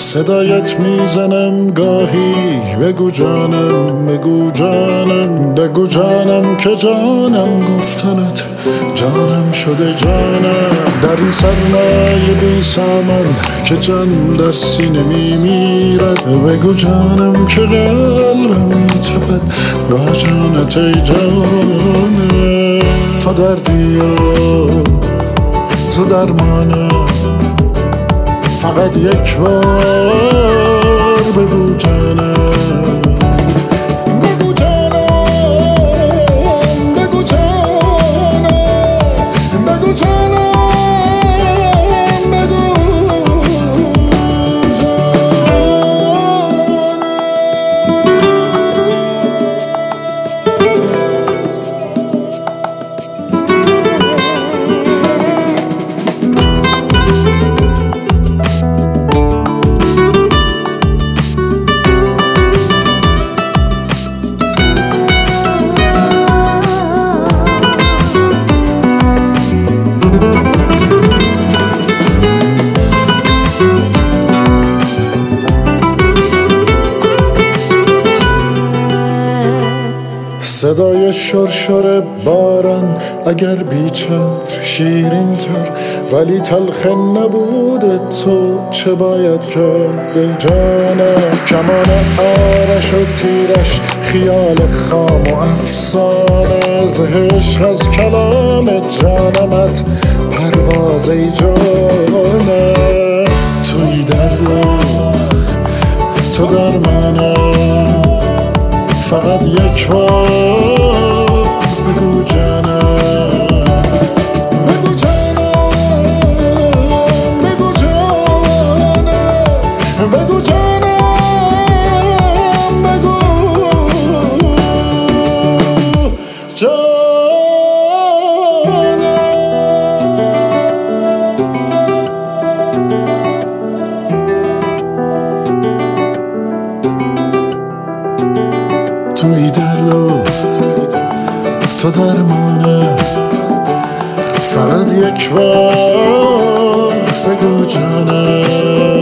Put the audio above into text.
صدایت میزنم گاهی بگو جانم، بگو جانم، بگو جانم که جانم گفتنت جانم شده جانم. در این سرمایه بی سامان که جان در سینه میمیرد، بگو جانم که قلبم میتپد با جانت ای جانم. تو دردی و تو درمانم، فقط یک بار بگو جانم، بگو جانم، بگو جانم، بگو جانم، بگو صدای شرشر باران اگر بیچتر شیرین تر، ولی تلخ نبود تو چه باید کرد ای جانم. کمان آرش و تیرش خیال خام و افسانه، ز عشق از کلام جانمت پرواز ای جانم. توی درد و تو درمانم، فقط یک بار بگو جانم، بگو جانم، بگو جانم، بگو جانم، بگو توی درد و تو درمانه، فقط یک بار بگو جانم.